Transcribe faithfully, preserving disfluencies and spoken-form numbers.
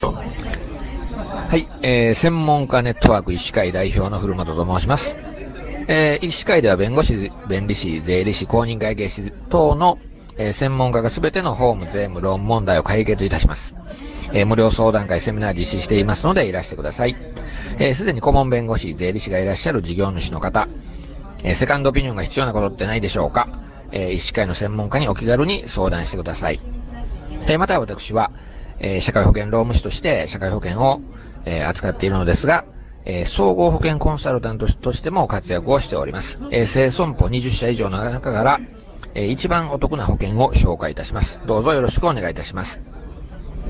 はい、えー、専門家ネットワーク医師会代表の古本と申します。えー、医師会では弁護士、弁理士、税理士、公認会計士等の、えー専門家がすべての法務、税務、ローン問題を解決いたします。えー無料相談会、セミナー実施していますのでいらしてください。えーすでに顧問弁護士、税理士がいらっしゃる事業主の方、えーセカンドオピニオンが必要なことってないでしょうか。えー医師会の専門家にお気軽に相談してください。えーまた私は、えー社会保険労務士として社会保険を、えー扱っているのですが、えー総合保険コンサルタントとしても活躍をしております。えー、生損保にじゅっ社以上の中から、えー一番お得な保険を紹介いたします。どうぞよろしくお願いいたします。